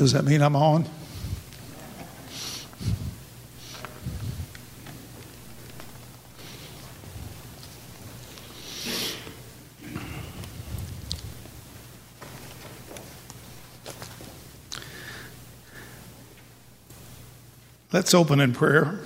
Does that mean I'm on? Let's open in prayer.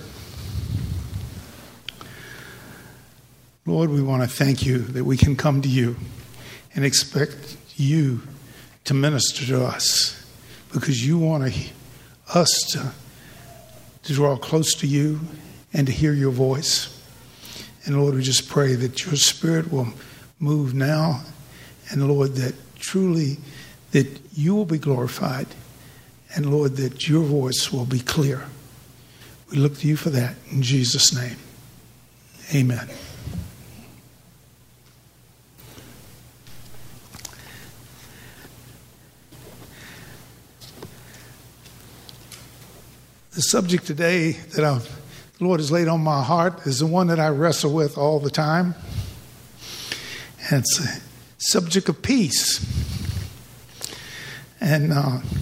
Lord, we want to thank you that we can come to you and expect you to minister to us, because you want us to draw close to you and to hear your voice. And Lord, we just pray that your Spirit will move now, and Lord, that truly that you will be glorified, and Lord, that your voice will be clear. We look to you for that in Jesus' name. Amen. The subject today that the Lord has laid on my heart is the one that I wrestle with all the time. And it's the subject of peace. And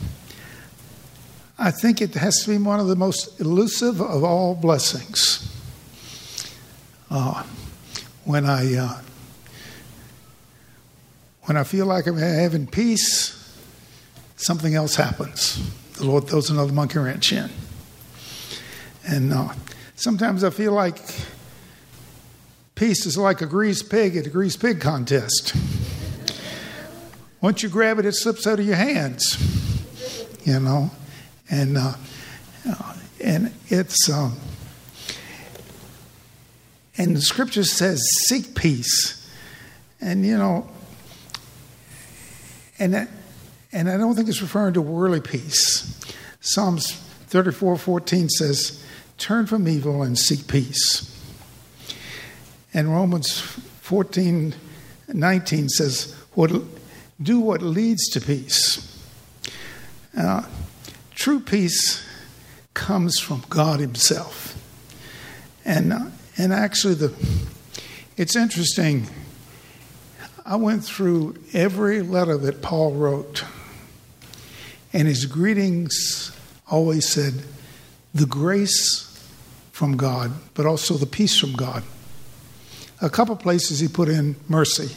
I think it has to be one of the most elusive of all blessings. When I feel like I'm having peace, something else happens. The Lord throws another monkey wrench in. And sometimes I feel like peace is like a greased pig at a greased pig contest. Once you grab it, it slips out of your hands, you know. And it's and the scripture says, "Seek peace," and you know, and I don't think it's referring to worldly peace. Psalms 34:14 says, "Turn from evil and seek peace." And Romans 14:19 says, "Do what leads to peace." True peace comes from God Himself. And actually, it's interesting. I went through every letter that Paul wrote, and his greetings always said, "The grace from God," but also the peace from God. A couple places he put in mercy,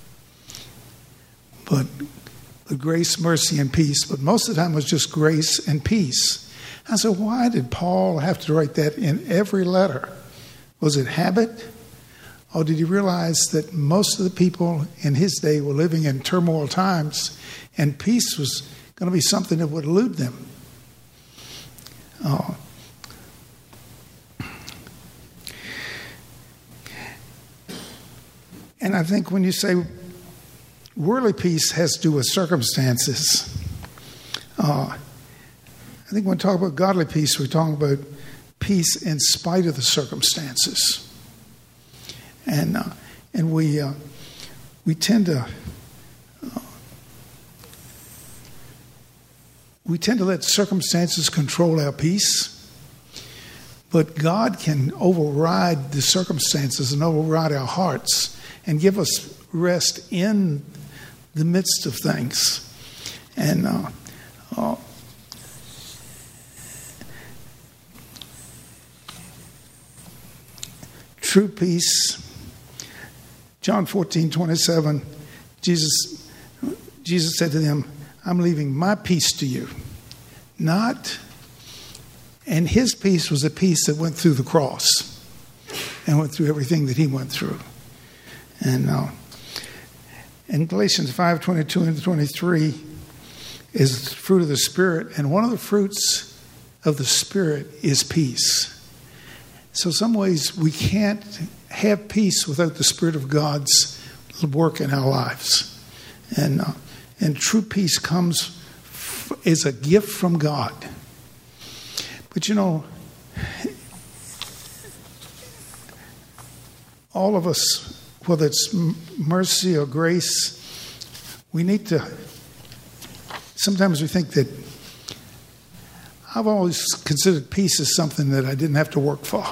but the grace, mercy, and peace. But most of the time it was just grace and peace. I said, why did Paul have to write that in every letter? Was it habit? Or did he realize that most of the people in his day were living in turmoil times, and peace was going to be something that would elude them? And I think when you say worldly peace has to do with circumstances, I think when we talk about godly peace, we're talking about peace in spite of the circumstances. And we tend to let circumstances control our peace. But God can override the circumstances and override our hearts and give us rest in the midst of things. And true peace, John 14:27, Jesus said to them, "I'm leaving my peace to you." And his peace was a peace that went through the cross and went through everything that he went through. And in Galatians 5:22 and 23 is the fruit of the Spirit. And one of the fruits of the Spirit is peace. So some ways we can't have peace without the Spirit of God's work in our lives. And true peace comes as a gift from God. But you know, all of us, whether it's mercy or grace, we need to, sometimes we think that, I've always considered peace as something that I didn't have to work for,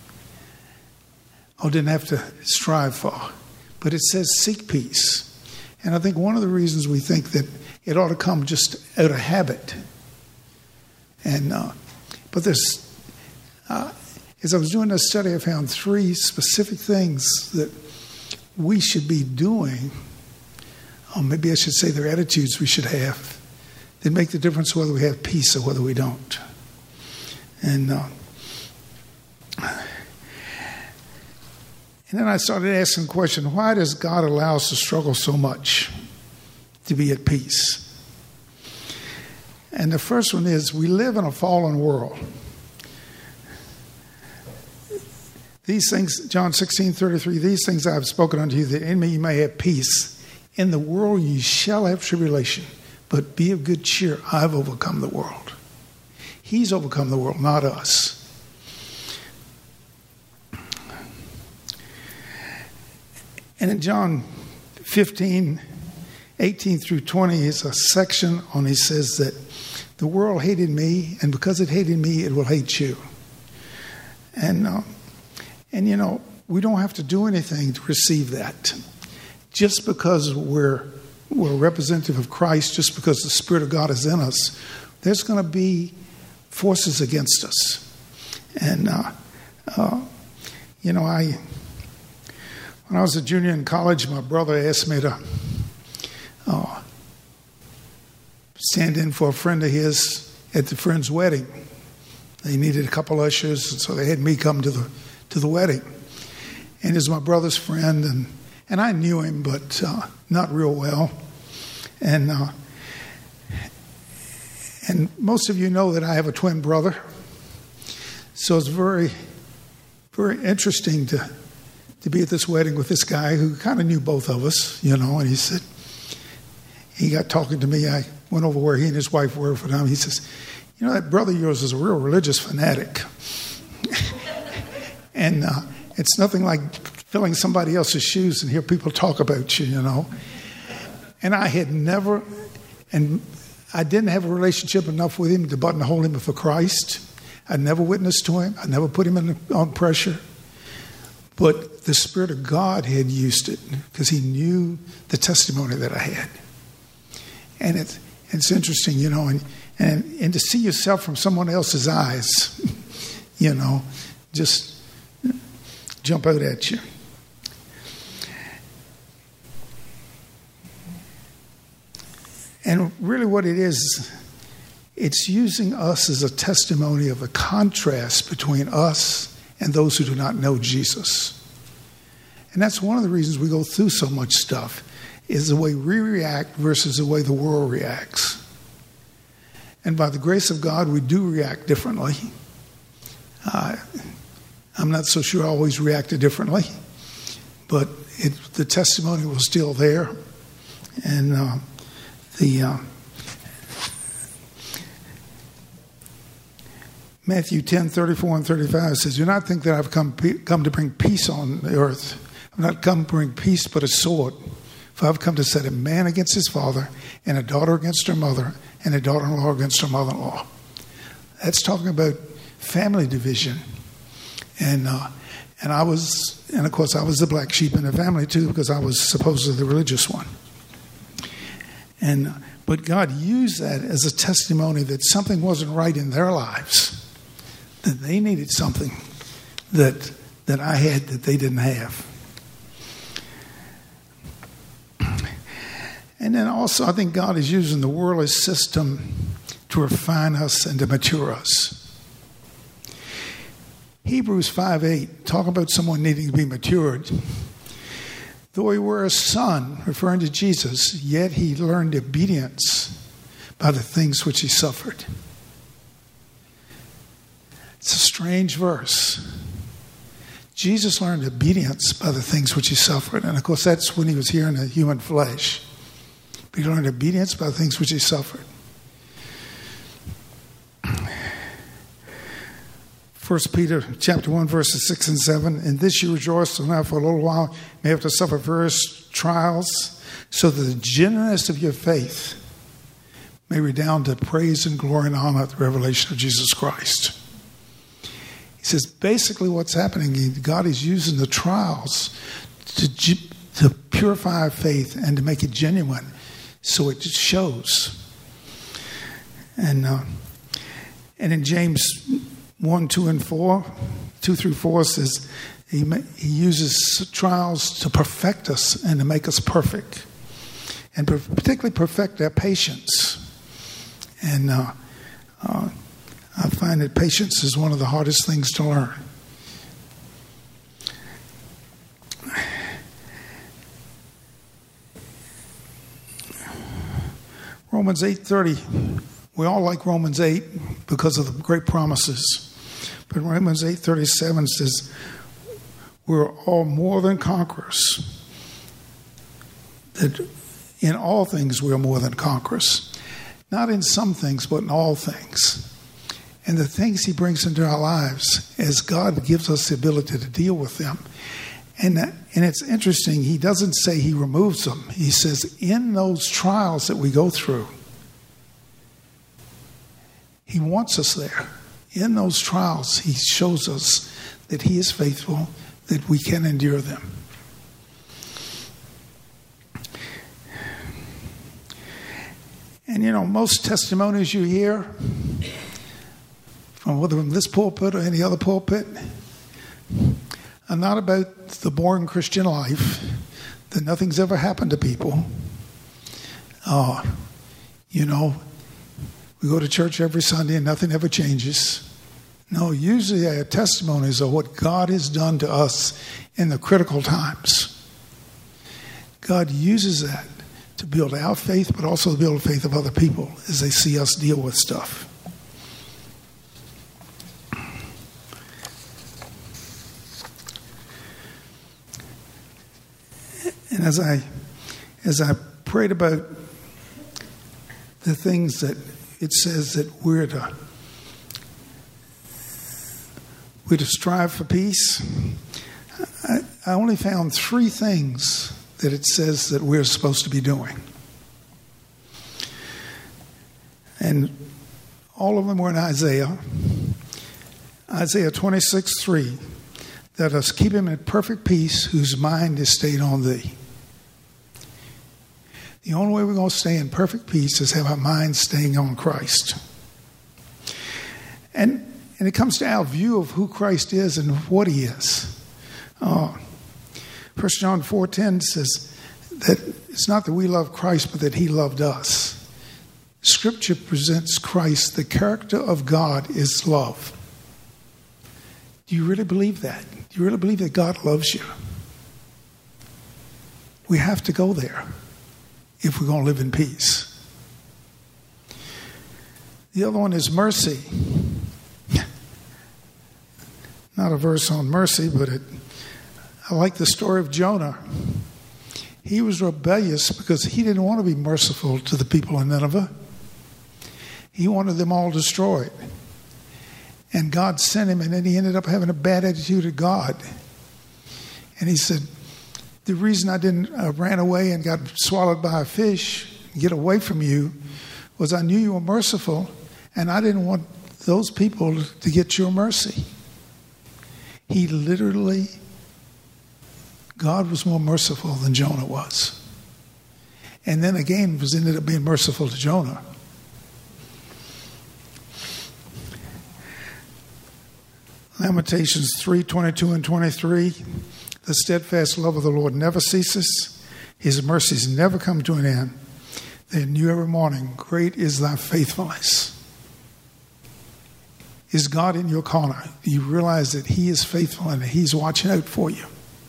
or didn't have to strive for. But it says seek peace. And I think one of the reasons we think that it ought to come just out of habit. And but there's, as I was doing this study, I found 3 specific things that we should be doing, or maybe I should say they're attitudes we should have, that make the difference whether we have peace or whether we don't. And then I started asking the question, why does God allow us to struggle so much to be at peace? And the first one is, we live in a fallen world. These things, John 16:33, these things I have spoken unto you, that in me you may have peace. In the world you shall have tribulation, but be of good cheer. I've overcome the world. He's overcome the world, not us. And in John 15:18 through 20 is a section on, he says that the world hated me, and because it hated me, it will hate you. And you know, we don't have to do anything to receive that. Just because we're representative of Christ, just because the Spirit of God is in us, there's going to be forces against us. And, you know, when I was a junior in college, my brother asked me to stand in for a friend of his at the friend's wedding. They needed a couple ushers, and so they had me come to the wedding. And he was my brother's friend, and I knew him, but not real well. And most of you know that I have a twin brother. So it's very, very interesting to be at this wedding with this guy who kind of knew both of us, you know. And he got talking to me. I went over where he and his wife were for them. He says, you know, that brother of yours is a real religious fanatic. And it's nothing like filling somebody else's shoes and hear people talk about you, you know. And I didn't have a relationship enough with him to buttonhole him for Christ. I never witnessed to him. I never put him on pressure. But the Spirit of God had used it because he knew the testimony that I had. And it's interesting, you know, and to see yourself from someone else's eyes, you know, just jump out at you. And really what it is, it's using us as a testimony of a contrast between us and those who do not know Jesus. And that's one of the reasons we go through so much stuff, is the way we react versus the way the world reacts. And by the grace of God, we do react differently. I'm not so sure I always reacted differently, but the testimony was still there. And Matthew 10:34 and 35 says, do not think that I've come to bring peace on the earth. I've not come to bring peace but a sword. For I've come to set a man against his father, and a daughter against her mother, and a daughter-in-law against her mother-in-law. That's talking about family division. And of course I was the black sheep in the family too, because I was supposedly the religious one. But God used that as a testimony that something wasn't right in their lives, that they needed something that I had that they didn't have. And then also I think God is using the worldly system to refine us and to mature us. Hebrews 5:8, talk about someone needing to be matured. Though he were a son, referring to Jesus, yet he learned obedience by the things which he suffered. It's a strange verse. Jesus learned obedience by the things which he suffered. And of course, that's when he was here in the human flesh. But he learned obedience by the things which he suffered. 1 Peter chapter 1, verses 6 and 7. In this you rejoice, though now for a little while you may have to suffer various trials, so that the genuineness of your faith may redound to praise and glory and honor at the revelation of Jesus Christ. He says basically what's happening, God is using the trials to purify our faith and to make it genuine so it shows. And in James 1, 2, and 4, 2 through 4 says he uses trials to perfect us and to make us perfect. And particularly perfect our patience. And I find that patience is one of the hardest things to learn. Romans 8:30. We all like Romans 8 because of the great promises. But Romans 8:37 says, we're all more than conquerors. That in all things we are more than conquerors. Not in some things, but in all things. And the things he brings into our lives, as God gives us the ability to deal with them. And it's interesting, he doesn't say he removes them. He says in those trials that we go through, he wants us there. In those trials, he shows us that he is faithful, that we can endure them. And most testimonies you hear, from whether from this pulpit or any other pulpit, are not about the boring Christian life, that nothing's ever happened to people. We go to church every Sunday and nothing ever changes. No, usually our testimonies are what God has done to us in the critical times. God uses that to build our faith, but also to build the faith of other people as they see us deal with stuff. And as I prayed about the things that it says that we're to strive for peace, I only found 3 things that it says that we're supposed to be doing. And all of them were in Isaiah. Isaiah 26:3. Let us keep him in perfect peace whose mind is stayed on thee. The only way we're going to stay in perfect peace is have our minds staying on Christ. And it comes to our view of who Christ is and what he is. 1 John 4:10 says that it's not that we love Christ, but that he loved us. Scripture presents Christ, the character of God is love. Do you really believe that? Do you really believe that God loves you? We have to go there if we're going to live in peace. The other one is mercy. Not a verse on mercy, but I like the story of Jonah. He was rebellious because he didn't want to be merciful to the people in Nineveh. He wanted them all destroyed. And God sent him, and then he ended up having a bad attitude to God. And he said, the reason I ran away and got swallowed by a fish, get away from you, was I knew you were merciful, and I didn't want those people to get your mercy. He literally, God was more merciful than Jonah was. And then again, ended up being merciful to Jonah. Lamentations 3:22 and 23. The steadfast love of the Lord never ceases. His mercies never come to an end. They're new every morning. Great is thy faithfulness. Is God in your corner? Do you realize that he is faithful and that he's watching out for you?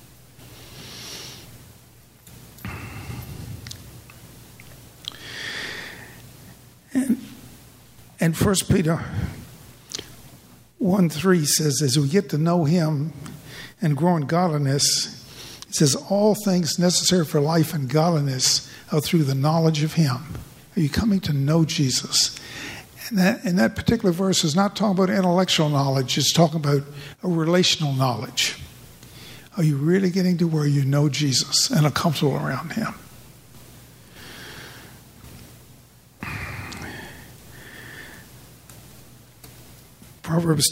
And 1 Peter 1:3 says, as we get to know him and grow in godliness, it says, all things necessary for life and godliness are through the knowledge of him. Are you coming to know Jesus? And that particular verse is not talking about intellectual knowledge. It's talking about a relational knowledge. Are you really getting to where you know Jesus and are comfortable around him? Proverbs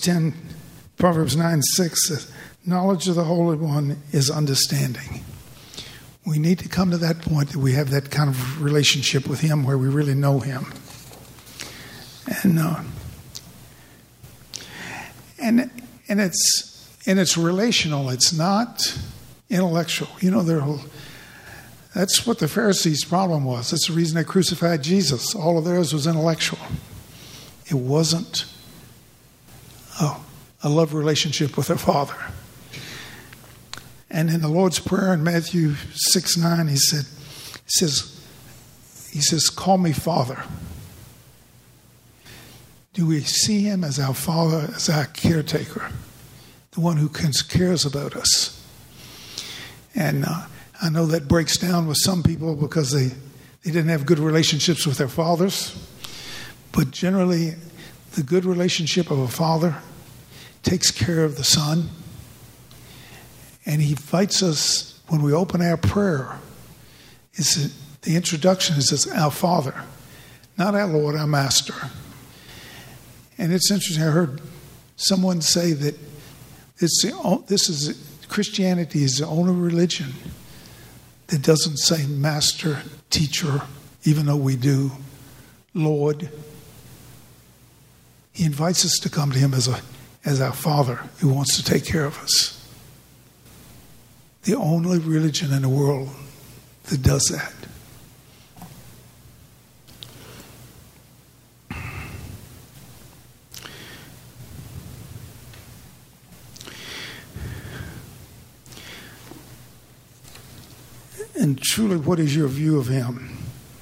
9:6 says, knowledge of the Holy One is understanding. We need to come to that point that we have that kind of relationship with him where we really know him. And it's relational. It's not intellectual. That's what the Pharisees' problem was. That's the reason they crucified Jesus. All of theirs was intellectual. It wasn't a love relationship with their Father. And in the Lord's Prayer in Matthew 6:9, he says, call me Father. Do we see him as our Father, as our caretaker, the one who cares about us? And I know that breaks down with some people because they didn't have good relationships with their fathers. But generally, the good relationship of a father takes care of the son. And he invites us, when we open our prayer, the introduction is our Father, not our Lord, our Master. And it's interesting, I heard someone say that Christianity is the only religion that doesn't say master, teacher, even though we do, Lord. He invites us to come to him as our Father who wants to take care of us. The only religion in the world that does that. And truly, what is your view of him?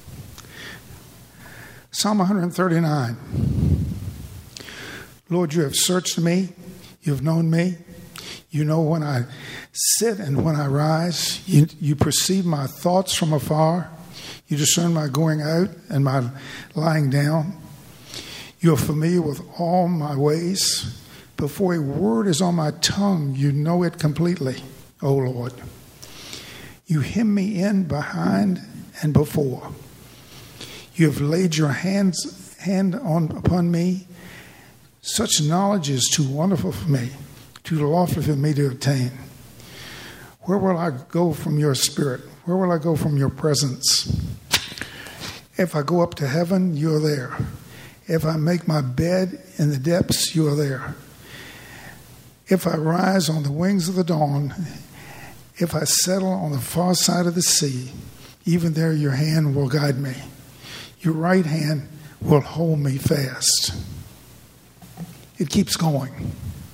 Psalm 139. Lord, you have searched me. You have known me. You know when I sit and when I rise. You perceive my thoughts from afar. You discern my going out and my lying down. You are familiar with all my ways. Before a word is on my tongue, you know it completely, O Lord. You hem me in behind and before. You have laid your hand upon me. Such knowledge is too wonderful for me, too lofty for me to obtain. Where will I go from your spirit? Where will I go from your presence? If I go up to heaven, you are there. If I make my bed in the depths, you are there. If I rise on the wings of the dawn, if I settle on the far side of the sea, even there your hand will guide me. Your right hand will hold me fast. It keeps going.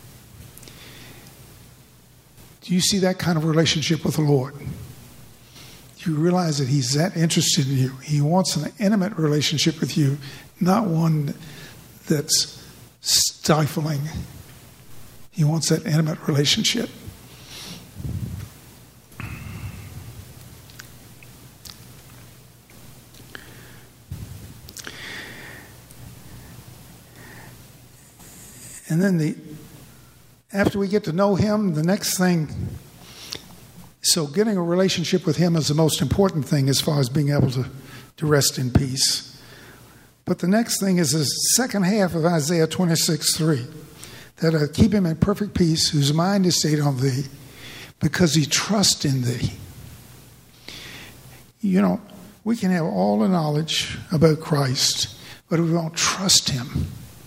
Do you see that kind of relationship with the Lord? You realize that he's that interested in you. He wants an intimate relationship with you, not one that's stifling. He wants that intimate relationship. And then after we get to know him, the next thing, so getting a relationship with him is the most important thing as far as being able to rest in peace. But the next thing is the second half of Isaiah 26:3, that I keep him in perfect peace, whose mind is stayed on thee, because he trusts in thee. We can have all the knowledge about Christ, but if we don't trust him,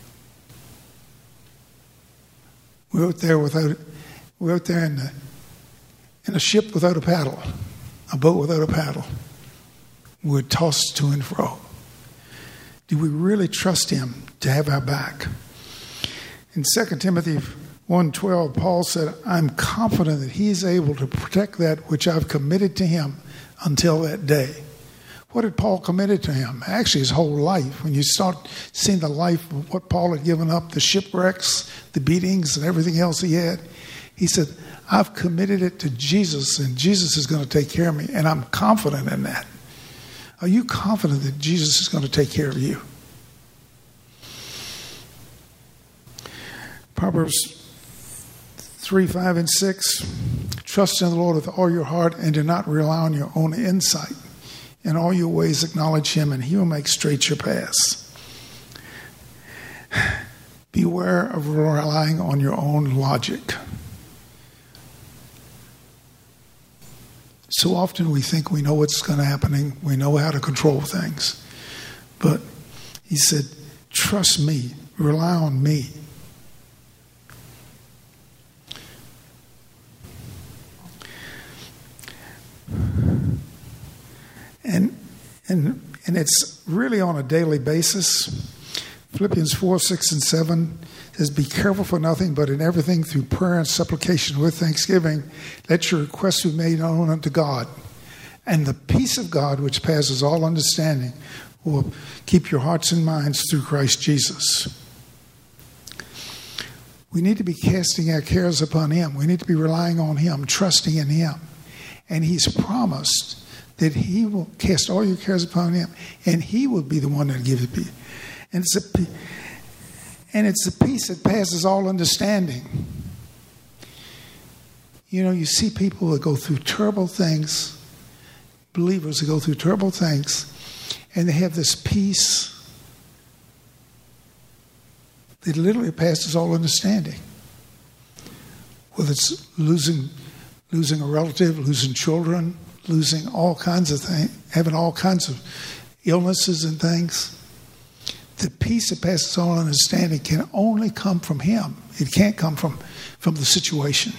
we're out there in a ship without a paddle, a boat without a paddle. We're tossed to and fro. Do we really trust him to have our back? In 2 Timothy 1:12, Paul said, I'm confident that he is able to protect that which I've committed to him until that day. What had Paul committed to him? Actually, his whole life. When you start seeing the life of what Paul had given up, the shipwrecks, the beatings, and everything else he had, he said, I've committed it to Jesus, and Jesus is going to take care of me, and I'm confident in that. Are you confident that Jesus is going to take care of you? Proverbs 3:5 and 6. Trust in the Lord with all your heart and do not rely on your own insight. In all your ways acknowledge him, and he will make straight your paths. Beware of relying on your own logic. So often we think we know what's going to happen, we know how to control things. But he said, trust me, rely on me. And it's really on a daily basis. Philippians 4, 6, and 7 says, be careful for nothing, but in everything through prayer and supplication with thanksgiving, let your requests be made known unto God. And the peace of God, which passes all understanding, will keep your hearts and minds through Christ Jesus. We need to be casting our cares upon him. We need to be relying on him, trusting in him. And he's promised that he will cast all your cares upon him, and he will be the one that gives it to you. And it's a peace that passes all understanding. You know, you see people that go through terrible things, believers that go through terrible things, and they have this peace that literally passes all understanding. Whether it's losing a relative, losing children, losing all kinds of things, having all kinds of illnesses and things. The peace that passes all understanding can only come from him. It can't come from the situation.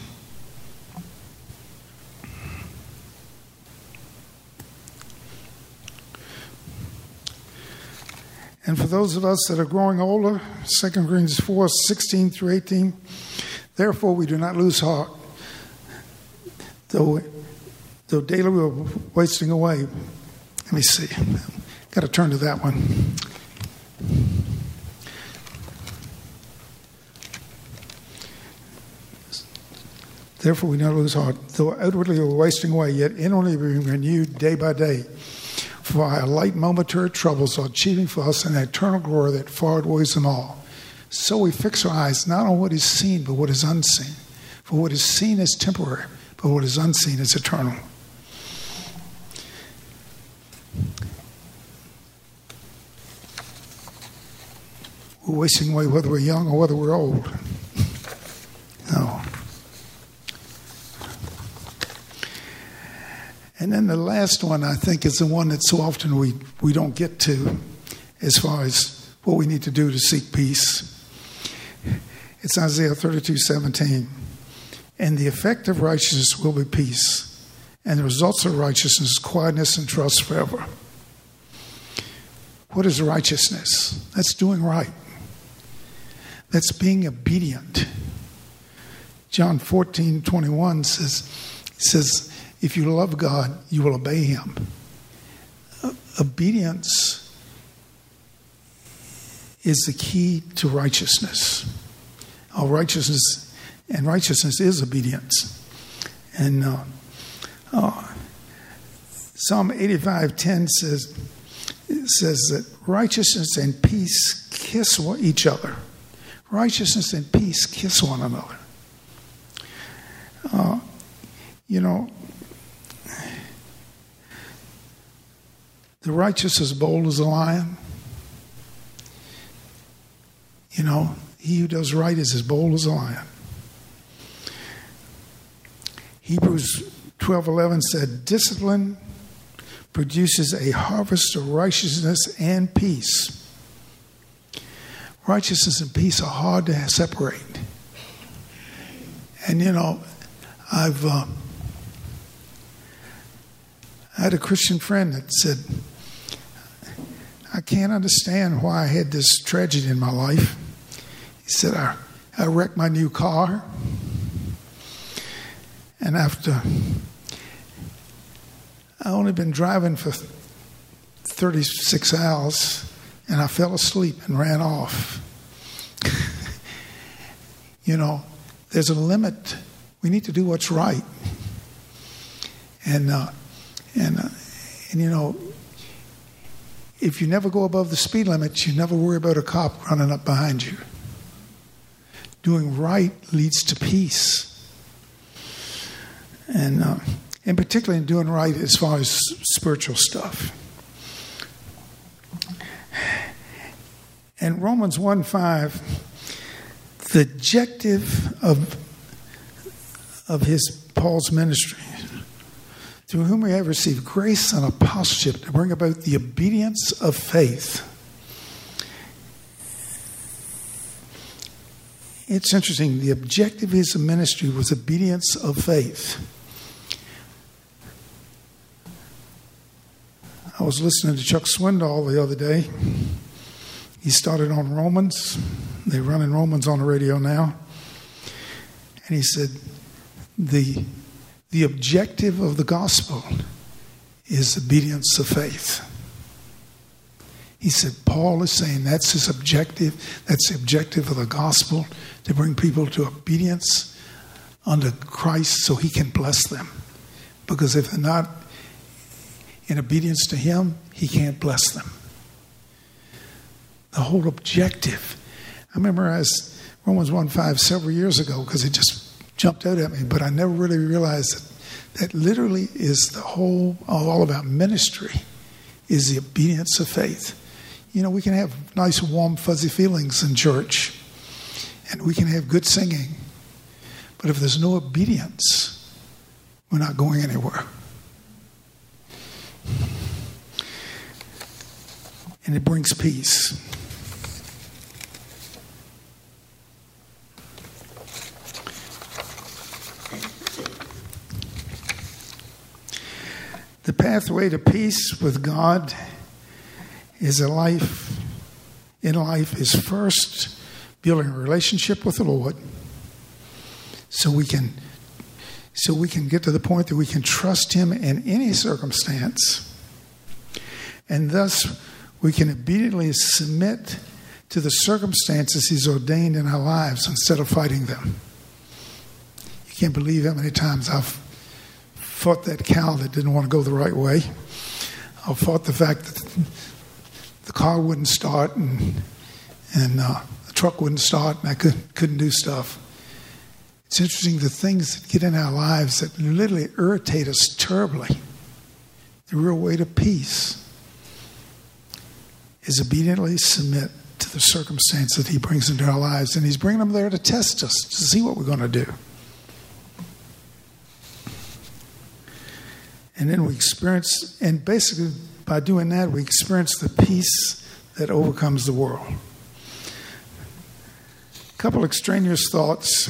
And for those of us that are growing older, 2 Corinthians 4, 16 through 18, therefore we do not lose heart, though daily we are wasting away. Let me see. Got to turn to that one. Therefore we do not lose heart, though outwardly we are wasting away, yet inwardly we are renewed day by day. For our light momentary troubles are achieving for us an eternal glory that far outweighs them all. So we fix our eyes not on what is seen, but what is unseen. For what is seen is temporary, but what is unseen is eternal. We're wasting away whether we're young or whether we're old. No. And then the last one, I think, is the one that so often we don't get to as far as what we need to do to seek peace. It's Isaiah 32:17. And the effect of righteousness will be peace, and the results of righteousness, quietness and trust forever. What is righteousness? That's doing right. That's being obedient. John 14:21 says, if you love God, you will obey him. Obedience is the key to righteousness. Righteousness is obedience. And Psalm 85:10 says that righteousness and peace kiss each other. Righteousness and peace kiss one another. The righteous is bold as a lion. He who does right is as bold as a lion. Hebrews 12:11 said, discipline produces a harvest of righteousness and peace. Righteousness and peace are hard to separate. And I had a Christian friend that said, I can't understand why I had this tragedy in my life. He said, I wrecked my new car. And after I only been driving for 36 hours, and I fell asleep and ran off. There's a limit. We need to do what's right. And if you never go above the speed limit, you never worry about a cop running up behind you. Doing right leads to peace. And particularly in doing right as far as spiritual stuff. And Romans 1:5, the objective of Paul's ministry through whom we have received grace and apostleship to bring about the obedience of faith. It's interesting. The objective of his ministry was obedience of faith. I was listening to Chuck Swindoll the other day. He started on Romans. They're running Romans on the radio now. And he said, the objective of the gospel is obedience of faith. He said, Paul is saying that's his objective. That's the objective of the gospel, to bring people to obedience unto Christ so he can bless them. Because if they're not in obedience to him, he can't bless them. The whole objective. I memorized Romans 1:5 several years ago because it just jumped out at me, but I never really realized that literally is the whole, all about ministry, is the obedience of faith. You know, we can have nice, warm, fuzzy feelings in church, and we can have good singing, but if there's no obedience, we're not going anywhere. And it brings peace. The pathway to peace with God is in life is first building a relationship with the Lord so we can get to the point that we can trust him in any circumstance, and thus we can obediently submit to the circumstances he's ordained in our lives instead of fighting them. You can't believe how many times I've fought that cow that didn't want to go the right way. I fought the fact that the car wouldn't start and the truck wouldn't start, and I couldn't do stuff. It's interesting, the things that get in our lives that literally irritate us terribly. The real way to peace is obediently submit to the circumstance that he brings into our lives, and he's bringing them there to test us, to see what we're going to do. And then we experience, and basically by doing that, we experience the peace that overcomes the world. A couple extraneous thoughts.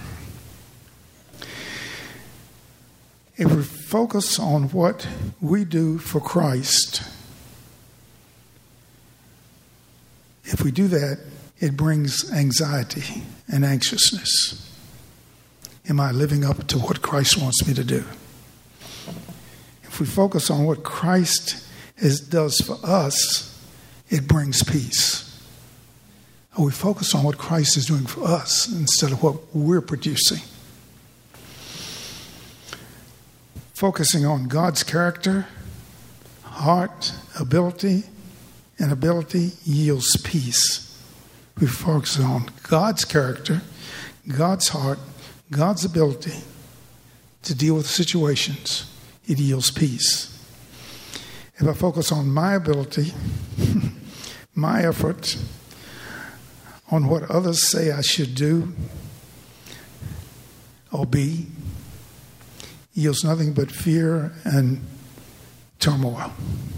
If we focus on what we do for Christ, if we do that, it brings anxiety and anxiousness. Am I living up to what Christ wants me to do? If we focus on what Christ does for us, it brings peace. Or we focus on what Christ is doing for us instead of what we're producing. Focusing on God's character, heart, ability yields peace. We focus on God's character, God's heart, God's ability to deal with situations. It yields peace. If I focus on my ability, my effort, on what others say I should do or be, yields nothing but fear and turmoil.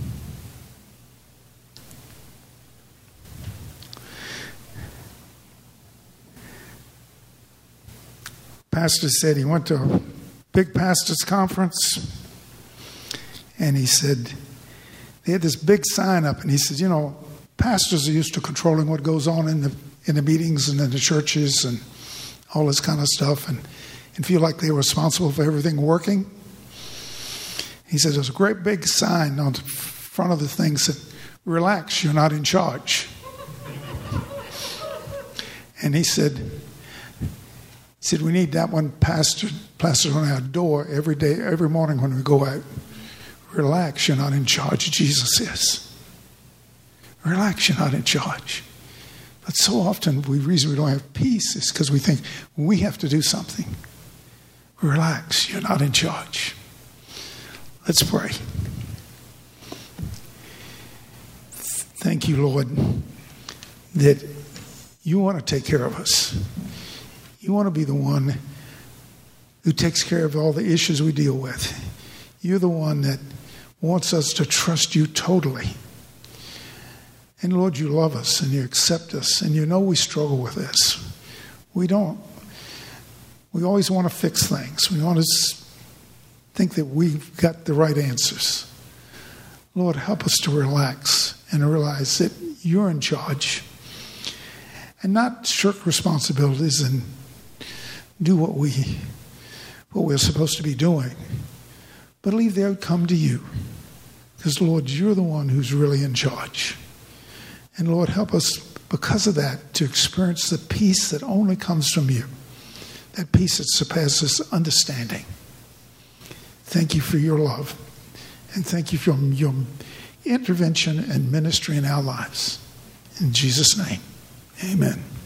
Pastor said he went to a big pastor's conference, and he said, they had this big sign up, and he said, you know, pastors are used to controlling what goes on in the meetings and in the churches and all this kind of stuff, and feel like they were responsible for everything working. He said, there's a great big sign on the front of the thing that said, relax, you're not in charge. And he said, we need that one plastered on our door every day, every morning when we go out. Relax, you're not in charge. Jesus is. Relax, you're not in charge. But so often the reason we don't have peace is because we think we have to do something. Relax, you're not in charge. Let's pray. Thank you, Lord, that you want to take care of us. You want to be the one who takes care of all the issues we deal with. You're the one that wants us to trust you totally. And Lord, you love us and you accept us, and you know we struggle with this. We don't. We always want to fix things. We want to think that we've got the right answers. Lord, help us to relax and realize that you're in charge, and not shirk responsibilities and do what we're supposed to be doing, but leave the outcome to you. Because, Lord, you're the one who's really in charge. And, Lord, help us, because of that, to experience the peace that only comes from you, that peace that surpasses understanding. Thank you for your love, and thank you for your intervention and ministry in our lives. In Jesus' name, amen.